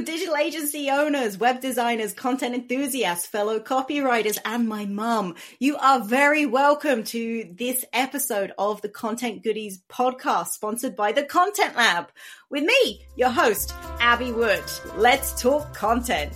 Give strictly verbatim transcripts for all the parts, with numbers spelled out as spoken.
digital agency owners, web designers, content enthusiasts, fellow copywriters, and my mum. You are very welcome to this episode of the Content Goodies podcast, sponsored by the Content Lab, with me, your host, Abby Wood. Let's talk content.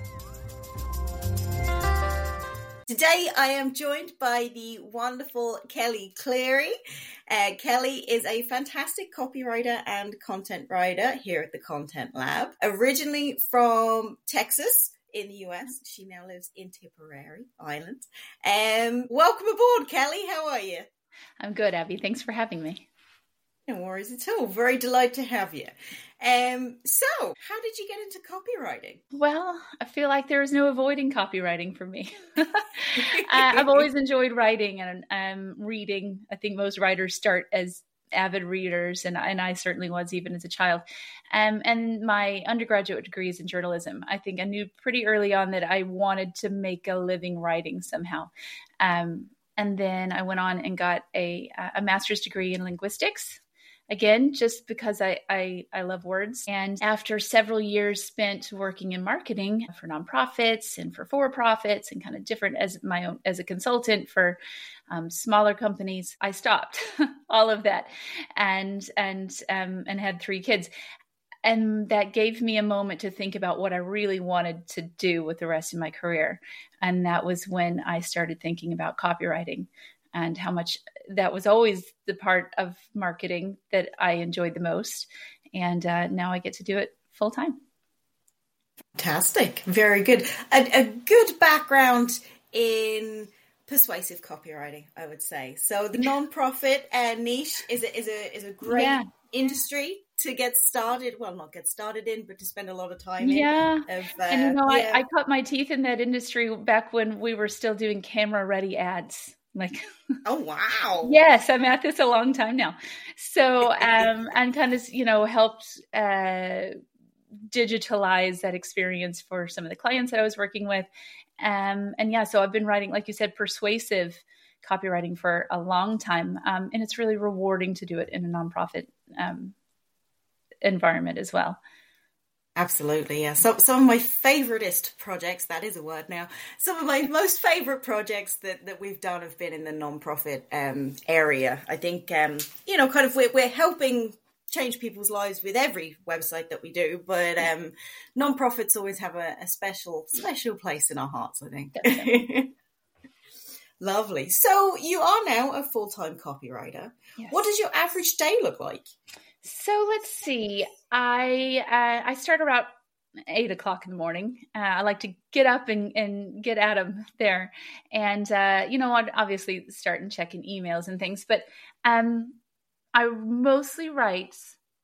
Today, I am joined by the wonderful Kelly Cleary. Uh, Kelly is a fantastic copywriter and content writer here at the Content Lab. Originally from Texas in the U S, she now lives in Tipperary Island. Um, welcome aboard, Kelly. How are you? I'm good, Abby. Thanks for having me. No worries at all. Very delighted to have you. Um, so, how did you get into copywriting? Well, I feel like there is no avoiding copywriting for me. uh, I've always enjoyed writing and um, reading. I think most writers start as avid readers, and, and I certainly was even as a child. Um, and my undergraduate degree is in journalism. I think I knew pretty early on that I wanted to make a living writing somehow. Um, and then I went on and got a, a master's degree in linguistics. Again, just because I, I, I love words. And after several years spent working in marketing for nonprofits and for for-profits and kind of different as my own, as a consultant for um, smaller companies, I stopped all of that and, and, um, and had three kids. And that gave me a moment to think about what I really wanted to do with the rest of my career. And that was when I started thinking about copywriting, and how much that was always the part of marketing that I enjoyed the most. And uh, now I get to do it full time. Fantastic. Very good. A, a good background in persuasive copywriting, I would say. So the nonprofit uh, niche is a, is a, is a great yeah. industry to get started. Well, not get started in, but to spend a lot of time in. Yeah. Of, uh, and you know, yeah. I, I cut my teeth in that industry back when we were still doing camera ready ads. Like, oh, wow. Yes, I'm at this a long time now. So, um, and kind of, you know, helped uh, digitalize that experience for some of the clients that I was working with. Um, and yeah, so I've been writing, like you said, persuasive copywriting for a long time. Um, and it's really rewarding to do it in a nonprofit um, environment as well. Absolutely, yeah. So some of my favoritist projects, that is a word now, some of my most favorite projects that, that we've done have been in the nonprofit um, area. I think, um, you know, kind of we're, we're helping change people's lives with every website that we do, but um, nonprofits always have a, a special, special place in our hearts, I think. Lovely. So you are now a full-time copywriter. Yes. What does your average day look like? So let's see. I uh, I start around eight o'clock in the morning. Uh, I like to get up and, and get at them there, and uh, you know, I'd obviously start and checking emails and things. But um, I mostly write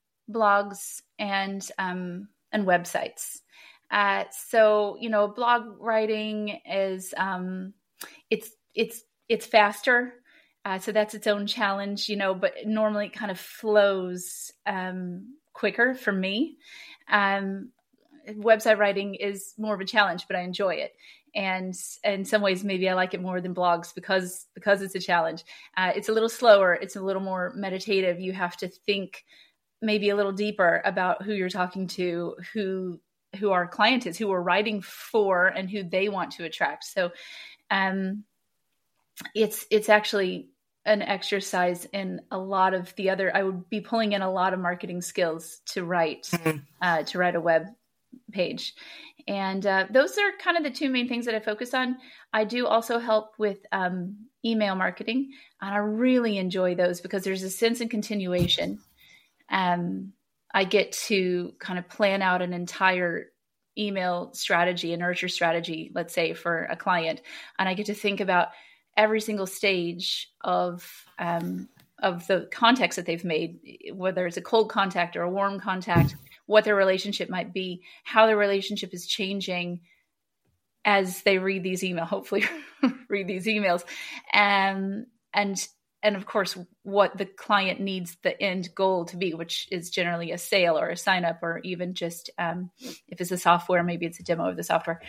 blogs and um, and websites. Uh, so you know, blog writing is um, it's it's it's faster. Uh, so that's its own challenge, you know, but normally it kind of flows um, quicker for me. Um, website writing is more of a challenge, but I enjoy it. And in some ways, maybe I like it more than blogs because, because it's a challenge. Uh, it's a little slower. It's a little more meditative. You have to think maybe a little deeper about who you're talking to, who, who our client is, who we're writing for, and who they want to attract. So, um, It's it's actually an exercise in a lot of the other. I would be pulling in a lot of marketing skills to write mm-hmm. uh, to write a web page, and uh, those are kind of the two main things that I focus on. I do also help with um, email marketing, and I really enjoy those because there's a sense of continuation. Um, I get to kind of plan out an entire email strategy, a nurture strategy, let's say for a client, and I get to think about every single stage of um, of the context that they've made, whether it's a cold contact or a warm contact, what their relationship might be, how their relationship is changing as they read these emails, hopefully read these emails, um, and and of course what the client needs the end goal to be, which is generally a sale or a sign up, or even just um, if it's a software, maybe it's a demo of the software.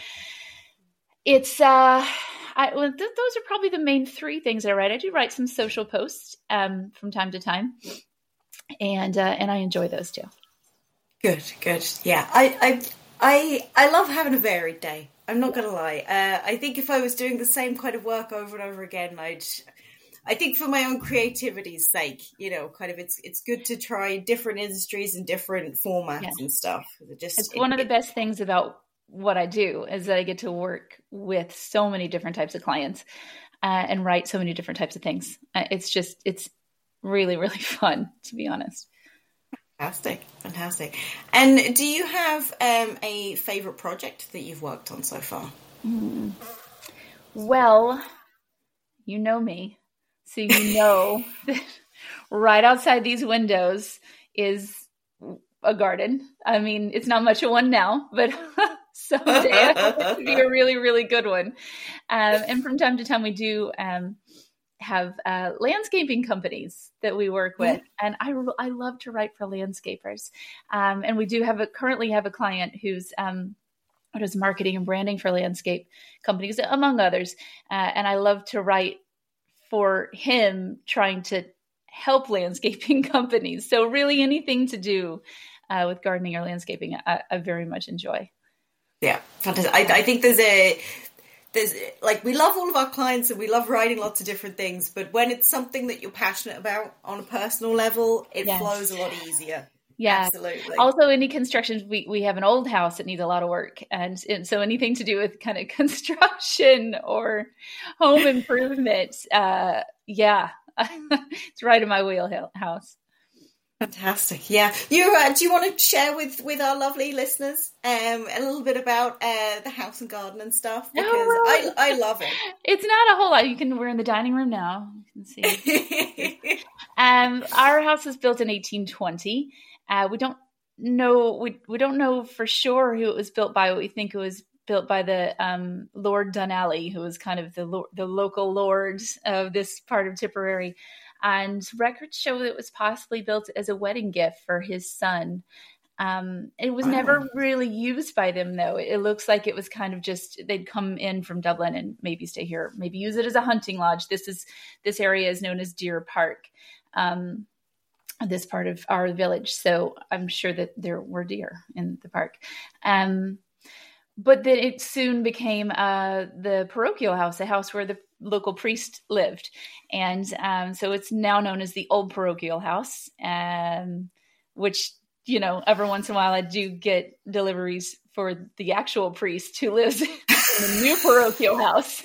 It's uh, I, well, th- those are probably the main three things I write. I do write some social posts um, from time to time, and uh, and I enjoy those too. Good, good. Yeah, I, I I I love having a varied day. I'm not gonna lie. Uh, I think if I was doing the same kind of work over and over again, I'd. I think for my own creativity's sake, you know, kind of it's it's good to try different industries and different formats yeah. and stuff. It just it's it, one of the it, best things about what I do is that I get to work with so many different types of clients uh, and write so many different types of things. Uh, it's just it's really really fun, to be honest. Fantastic, fantastic. And do you have um, a favorite project that you've worked on so far? Mm. Well, you know me. So you know that right outside these windows is a garden. I mean, it's not much of one now, but someday I hope it to be a really, really good one. Um, and from time to time, we do um, have uh, landscaping companies that we work with, and I I love to write for landscapers. Um, and we do have a currently have a client who's um, does marketing and branding for landscape companies, among others. Uh, and I love to write for him trying to help landscaping companies. So really anything to do uh, with gardening or landscaping, I, I very much enjoy. Yeah, fantastic. I, I think there's a, there's like, we love all of our clients and we love writing lots of different things, but when it's something that you're passionate about on a personal level, it yes. flows a lot easier. Yeah, absolutely. Also, any construction, we, we have an old house that needs a lot of work. And, and so anything to do with kind of construction or home improvement, uh, yeah, it's right in my wheelhouse. Fantastic. Yeah. You, uh, do you want to share with, with our lovely listeners um, a little bit about uh, the house and garden and stuff? Because oh, well, I, I love it. It's not a whole lot. You can, we're in the dining room now. You can see. um, our house was built in eighteen twenty. Uh, we don't know. We we don't know for sure who it was built by. We think it was built by the um, Lord Dunalley, who was kind of the lo- the local lord of this part of Tipperary. And records show that it was possibly built as a wedding gift for his son. Um, it was wow. never really used by them, though. It, it looks like it was kind of just they'd come in from Dublin and maybe stay here, maybe use it as a hunting lodge. This is this area is known as Deer Park. Um, this part of our village. So I'm sure that there were deer in the park. Um, but then it soon became uh, the parochial house, a house where the local priest lived. And um, so it's now known as the Old Parochial House, um, which, you know, every once in a while I do get deliveries for the actual priest who lives in the new parochial house.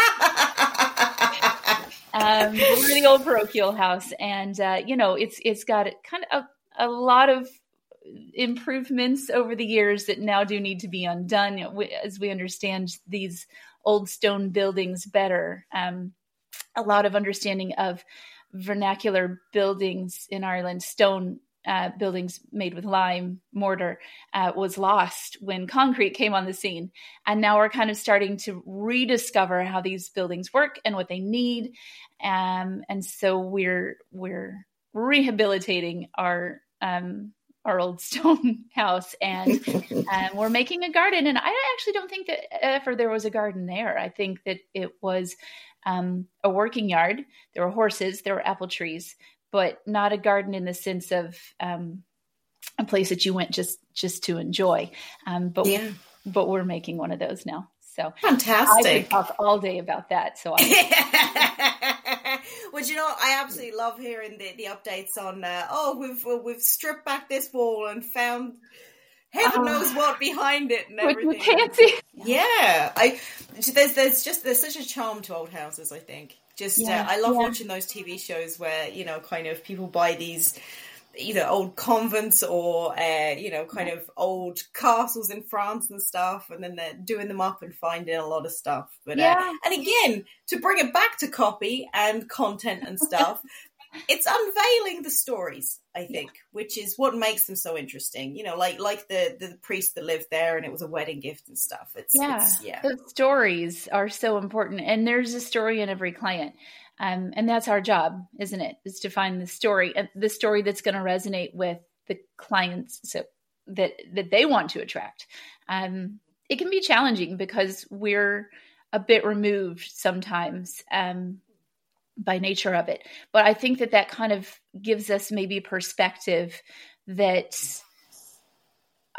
Um, we're the Old Parochial House, and uh, you know, it's it's got kind of a, a lot of improvements over the years that now do need to be undone as we understand these old stone buildings better. Um, a lot of understanding of vernacular buildings in Ireland, stone uh, buildings made with lime mortar, uh, was lost when concrete came on the scene. And now we're kind of starting to rediscover how these buildings work and what they need. Um, and so we're we're rehabilitating our um, our old stone house, and um, we're making a garden. And I actually don't think that ever there was a garden there. I think that it was um, a working yard. There were horses, there were apple trees, but not a garden in the sense of um, a place that you went just just to enjoy. Um, but yeah. but we're making one of those now. So fantastic! I could talk all day about that. So I. Well, you know, I absolutely love hearing the, the updates on. Uh, oh, we've we've stripped back this wall and found heaven uh, knows what behind it and everything. We can't see. Yeah, I there's there's just there's such a charm to old houses. I think just yeah, uh, I love yeah. watching those T V shows where you know kind of people buy these either old convents or uh, you know kind of old castles in France and stuff, and then they're doing them up and finding a lot of stuff. But yeah. uh, and again, to bring it back to copy and content and stuff, it's unveiling the stories, I think, which is what makes them so interesting. You know, like like the the priest that lived there and it was a wedding gift and stuff. It's yeah, it's, yeah. The stories are so important, and there's a story in every client. Um, and that's our job, isn't it? Is to find the story, uh, the story that's going to resonate with the clients, so that that they want to attract. Um, it can be challenging because we're a bit removed sometimes um, by nature of it. But I think that that kind of gives us maybe perspective that uh,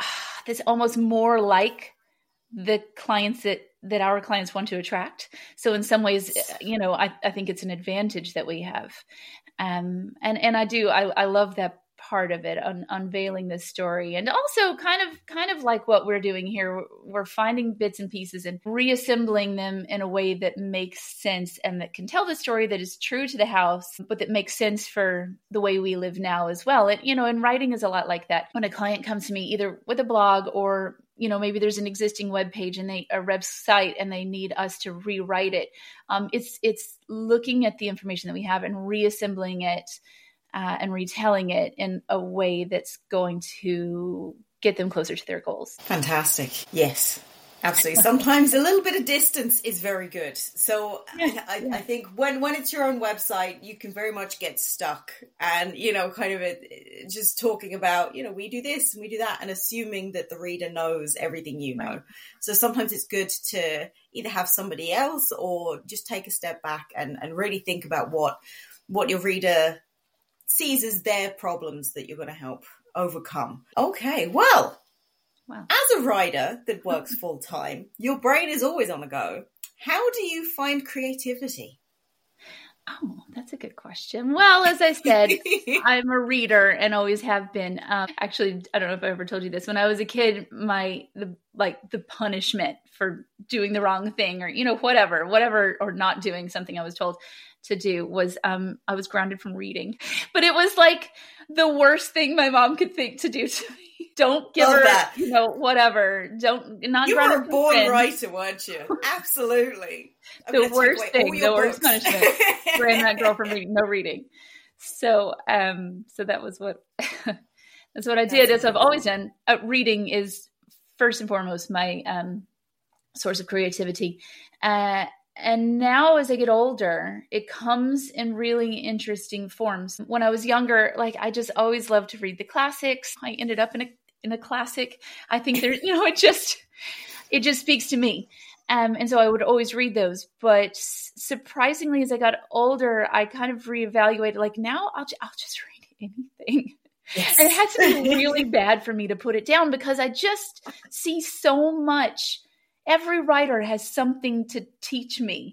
that's almost more like the clients that, that our clients want to attract. So in some ways, you know, I, I think it's an advantage that we have. Um, and, and I do, I, I love that part of it, un, unveiling this story, and also kind of, kind of like what we're doing here. We're finding bits and pieces and reassembling them in a way that makes sense and that can tell the story that is true to the house, but that makes sense for the way we live now as well. And, you know, and writing is a lot like that. When a client comes to me, either with a blog or, you know, maybe there's an existing web page and they, a website, and they need us to rewrite it. Um, it's, it's looking at the information that we have and reassembling it, Uh, and retelling it in a way that's going to get them closer to their goals. Fantastic. Yes, absolutely. Sometimes a little bit of distance is very good. So yeah, I, yeah. I think when, when it's your own website, you can very much get stuck and, you know, kind of it, just talking about, you know, we do this and we do that, and assuming that the reader knows everything you know. Right. So sometimes it's good to either have somebody else or just take a step back and, and really think about what what your reader sees as their problems that you're going to help overcome. Okay, well, wow. As a writer that works full time, your brain is always on the go. How do you find creativity? Oh, that's a good question. Well, as I said, I'm a reader and always have been. Um, actually, I don't know if I ever told you this. When I was a kid, my the like the punishment for doing the wrong thing, or you know whatever, whatever, or not doing something I was told to do was um, I was grounded from reading. But it was like the worst thing my mom could think to do to me. Don't give Love her, that. you know, whatever. Don't not. You were a born friends. writer, weren't you? Absolutely. I'm the worst thing, the worst books. punishment for that girl from reading, no reading. So, um, so that was what that's what I did. As I've always done. Uh, reading is first and foremost my um, source of creativity. Uh, And now as I get older, it comes in really interesting forms. When I was younger, like I just always loved to read the classics. I ended up in a in a classic. I think there, you know, it just it just speaks to me. Um, and so I would always read those. But surprisingly, as I got older, I kind of reevaluated. Like now, I'll I'll just read anything. Yes. And it has to be really bad for me to put it down because I just see so much. Every writer has something to teach me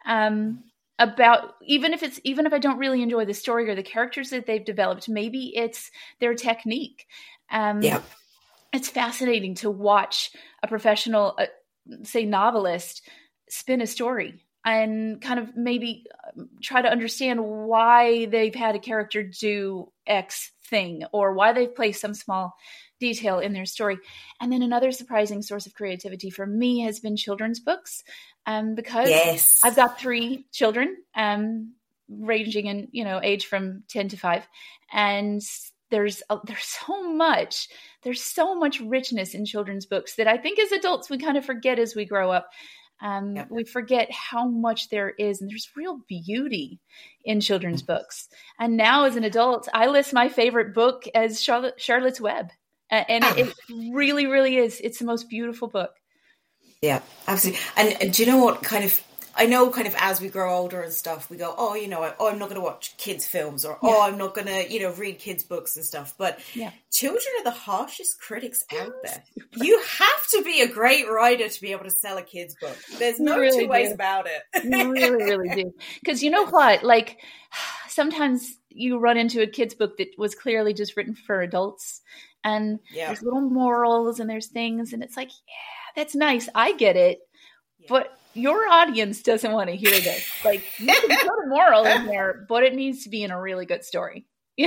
um, about, even if it's, even if I don't really enjoy the story or the characters that they've developed, maybe it's their technique. Um, yeah. It's fascinating to watch a professional, uh, say novelist, spin a story and kind of maybe try to understand why they've had a character do X thing or why they've placed some small detail in their story. And then another surprising source of creativity for me has been children's books, um, because yes. I've got three children, um, ranging in, you know, age from ten to five. And there's, a, there's so much, there's so much richness in children's books that I think as adults, we kind of forget as we grow up. Um, yep. We forget how much there is, and there's real beauty in children's books. And now as an adult, I list my favorite book as Charlotte, Charlotte's Web. Uh, and it, it really, really is. It's the most beautiful book. Yeah, absolutely. And, and do you know what kind of, I know kind of as we grow older and stuff, we go, oh, you know, oh, I'm not going to watch kids' films or, yeah. oh, I'm not going to, you know, read kids' books and stuff. But yeah. children are the harshest critics out there. You have to be a great writer to be able to sell a kid's book. There's no really two ways do. about it. You really, really do. Because you know what? Like sometimes you run into a kid's book that was clearly just written for adults. And yeah. there's little morals and there's things. And it's like, yeah, that's nice. I get it. Yeah. But your audience doesn't want to hear this. Like, you can put a moral in there, but it needs to be in a really good story.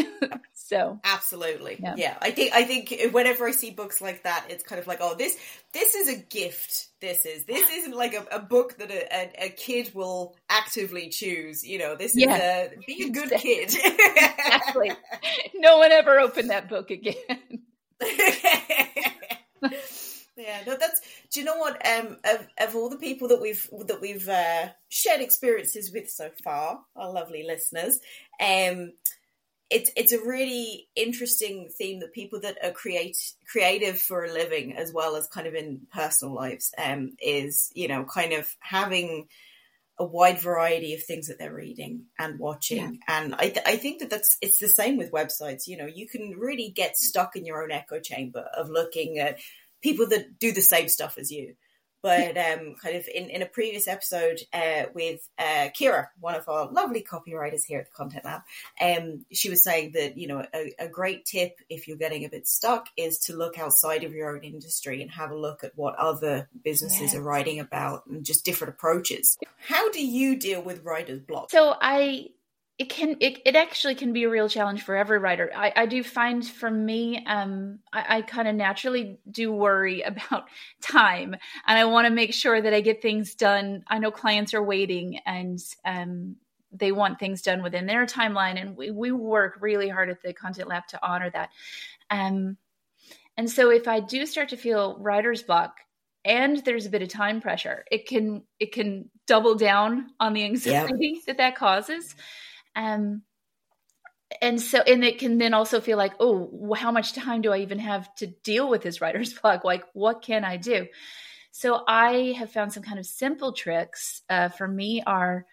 So absolutely. Yeah. yeah. I think, I think whenever I see books like that, it's kind of like, oh, this, this is a gift. This is, this isn't like a, a book that a, a, a kid will actively choose. You know, this yeah. is a, be a good kid. Exactly. No one ever opened that book again. Yeah, no, that's. Do you know what? Um, of, of all the people that we've that we've uh, shared experiences with so far, our lovely listeners, um, it's it's a really interesting theme that people that are create creative for a living as well as kind of in personal lives, um, is you know kind of having a wide variety of things that they're reading and watching, yeah. and I th- I think that that's it's the same with websites. You know, you can really get stuck in your own echo chamber of looking at people that do the same stuff as you. But um, kind of in, in a previous episode uh, with uh, Kira, one of our lovely copywriters here at the Content Lab, um, she was saying that, you know, a, a great tip if you're getting a bit stuck is to look outside of your own industry and have a look at what other businesses yes. are writing about and just different approaches. How do you deal with writer's block? So I... It can, it, it actually can be a real challenge for every writer. I, I do find for me, um, I, I kind of naturally do worry about time, and I want to make sure that I get things done. I know clients are waiting, and um, they want things done within their timeline, and we, we work really hard at the Content Lab to honor that. Um, and so if I do start to feel writer's block, and there's a bit of time pressure, it can, it can double down on the anxiety yeah. that that causes. Um, and so, and it can then also feel like, oh, how much time do I even have to deal with this writer's block? Like, what can I do? So I have found some kind of simple tricks, uh, for me are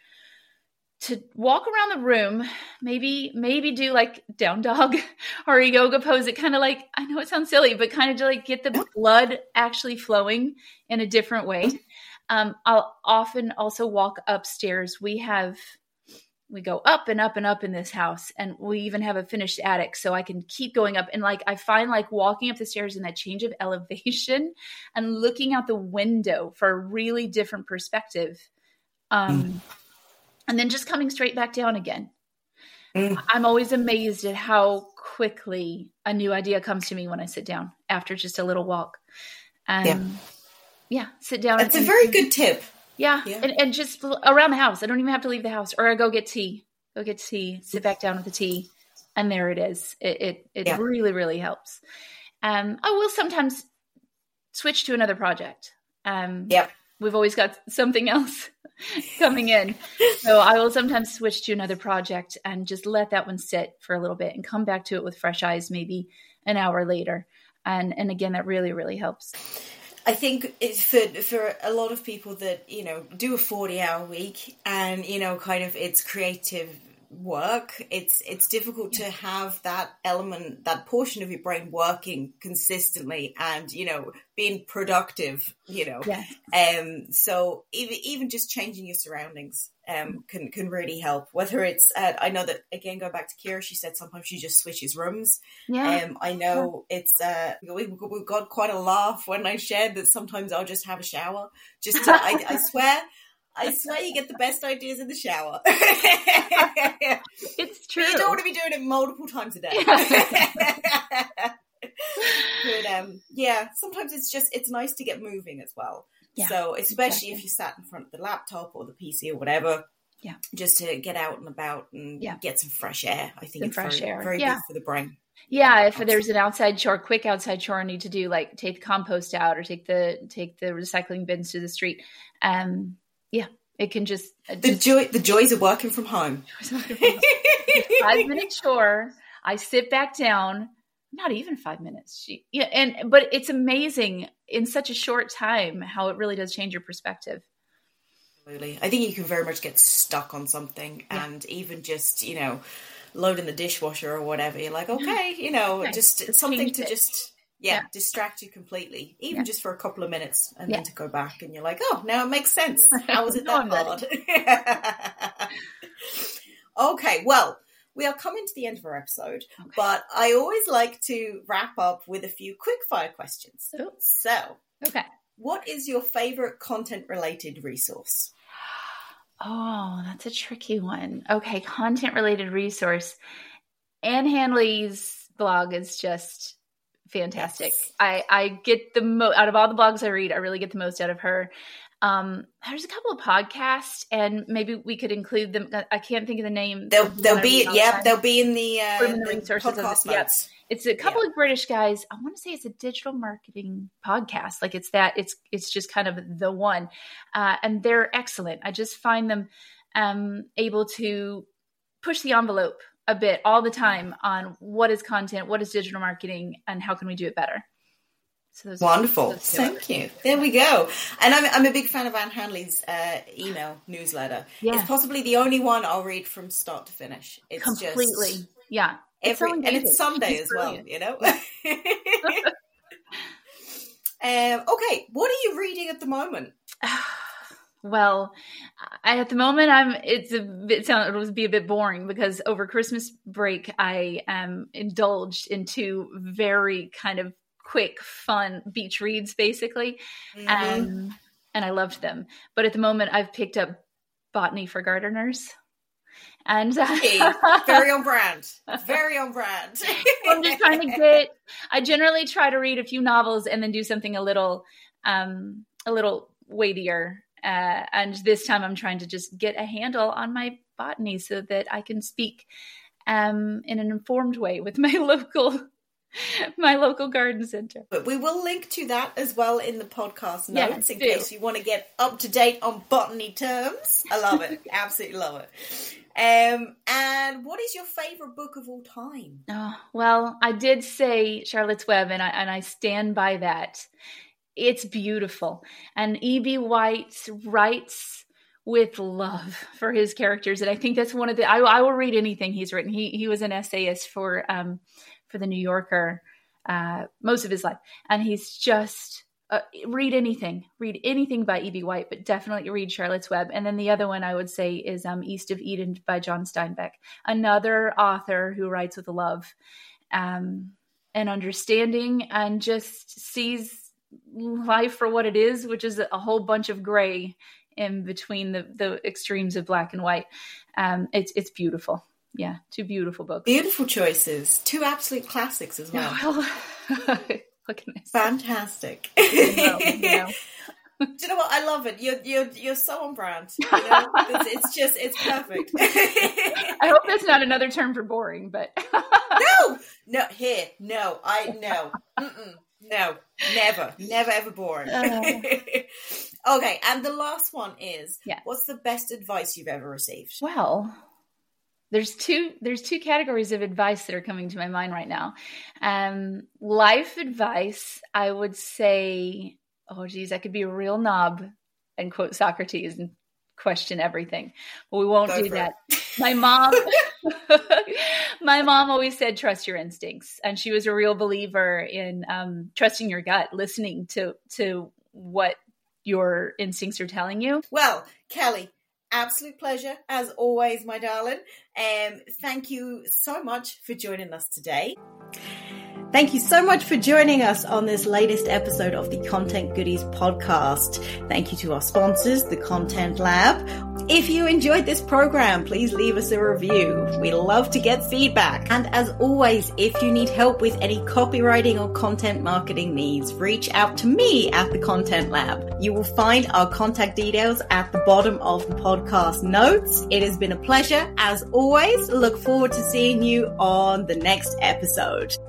to walk around the room, maybe, maybe do like down dog or a yoga pose. It kind of like, I know it sounds silly, but kind of to like get the blood actually flowing in a different way. Um, I'll often also walk upstairs. We have We go up and up and up in this house, and we even have a finished attic, so I can keep going up. And like, I find like walking up the stairs in that change of elevation and looking out the window for a really different perspective. Um, mm. And then just coming straight back down again. Mm. I'm always amazed at how quickly a new idea comes to me when I sit down after just a little walk. Um, yeah. yeah, sit down. That's and, a very good tip. Yeah. yeah. And, and just around the house. I don't even have to leave the house, or I go get tea, go get tea, sit back down with the tea. And there it is. It, it, it yeah. really, really helps. Um, I will sometimes switch to another project. Um, yeah. We've always got something else coming in. So I will sometimes switch to another project and just let that one sit for a little bit and come back to it with fresh eyes, maybe an hour later. And, and again, that really, really helps. I think it's for for a lot of people that, you know, do a forty hour week and, you know, kind of it's creative work. It's it's difficult to have that element, that portion of your brain working consistently and, you know, being productive, you know. Yeah. Um. So even even just changing your surroundings um can can really help. Whether it's uh, I know that, again, go back to Kira, she said sometimes she just switches rooms. Yeah. Um. I know yeah. it's uh we we got quite a laugh when I shared that sometimes I'll just have a shower. Just to, I I swear. I swear you get the best ideas in the shower. It's true. But you don't want to be doing it multiple times a day. Yeah. But um, yeah, sometimes it's just, it's nice to get moving as well. Yeah, so especially exactly. if you sat in front of the laptop or the P C or whatever, yeah, just to get out and about and yeah. get some fresh air. I think some it's fresh very, air. very yeah. good for the brain. Yeah, if there's an outside chore, quick outside chore I need to do, like take the compost out or take the take the recycling bins to the street. Um, yeah, it can just, just the joy the joys of working from home. Five minute chore. I sit back down. Not even five minutes. She, yeah, and but it's amazing in such a short time how it really does change your perspective. Absolutely, I think you can very much get stuck on something, yeah. and even just you know. loading the dishwasher or whatever, you're like, okay, you know, okay. just, just something to it. just, yeah, yeah, distract you completely, even yeah. just for a couple of minutes, and yeah. then to go back and you're like, oh, now it makes sense. How was it that hard? Okay, well, we are coming to the end of our episode, okay. but I always like to wrap up with a few quick fire questions. Ooh. So, okay, what is your favorite content related resource? Oh, that's a tricky one. Okay, content-related resource. Anne Handley's blog is just fantastic. Yes. I, I get the most out of all the blogs I read. I really get the most out of her. Um, there's a couple of podcasts, and maybe we could include them. I can't think of the name. They'll they'll be yeah they'll be in the, uh, in the, the resources podcast of notes. Yeah. It's a couple yeah. of British guys. I want to say it's a digital marketing podcast. Like it's that, it's, it's just kind of the one. Uh, and they're excellent. I just find them um, able to push the envelope a bit all the time on what is content, what is digital marketing, and how can we do it better. So those Wonderful. Those Thank you. There we go. And I'm, I'm a big fan of Anne Handley's uh, email newsletter. Yeah. It's possibly the only one I'll read from start to finish. It's completely. Just, yeah. Every, so and it's Sunday as well, you know? Um, okay, what are you reading at the moment? Well, I, at the moment, I'm. It's a bit. Sound, it would be a bit boring because over Christmas break, I um, indulged into very kind of quick, fun beach reads, basically, mm-hmm. um, and I loved them. But at the moment, I've picked up Botany for Gardeners. And uh, hey, very on brand, very on brand. I'm just trying to get, I generally try to read a few novels and then do something a little, um, a little weightier. Uh, and this time I'm trying to just get a handle on my botany so that I can speak, um, in an informed way with my local, my local garden center. But we will link to that as well in the podcast notes, yeah, in do. case you want to get up to date on botany terms. I love it. Absolutely love it. Um, and what is your favorite book of all time? Oh, well, I did say Charlotte's Web, and I and I stand by that. It's beautiful, and E B. White writes with love for his characters, and I think that's one of the. I, I will read anything he's written. He he was an essayist for um for the New Yorker uh, most of his life, and he's just. Uh, read anything, read anything by E B. White, but definitely read Charlotte's Web. And then the other one I would say is um, East of Eden by John Steinbeck, another author who writes with love um, and understanding and just sees life for what it is, which is a whole bunch of gray in between the, the extremes of black and white. Um, it's it's beautiful. Yeah, two beautiful books. Beautiful choices. Two absolute classics as well. well Look at this. Fantastic. You know, you know. Do you know what? I love it. You're you're you're so on brand. You know? it's, it's just it's perfect. I hope that's not another term for boring, but no, no, here, no, I no, Mm-mm, no, never, never, ever boring. Uh. Okay, and the last one is, yeah. What's the best advice you've ever received? Well. There's two, there's two categories of advice that are coming to my mind right now. Um, life advice, I would say, oh geez, I could be a real knob and quote Socrates and question everything, but we won't Go do that. It. My mom, my mom always said, trust your instincts. And she was a real believer in um, trusting your gut, listening to, to what your instincts are telling you. Well, Kelly, absolute pleasure, as always, my darling. Um, thank you so much for joining us today. Thank you so much for joining us on this latest episode of the Content Goodies podcast. Thank you to our sponsors, the Content Lab. If you enjoyed this program, please leave us a review. We love to get feedback. And as always, if you need help with any copywriting or content marketing needs, reach out to me at the Content Lab. You will find our contact details at the bottom of the podcast notes. It has been a pleasure. As always, look forward to seeing you on the next episode.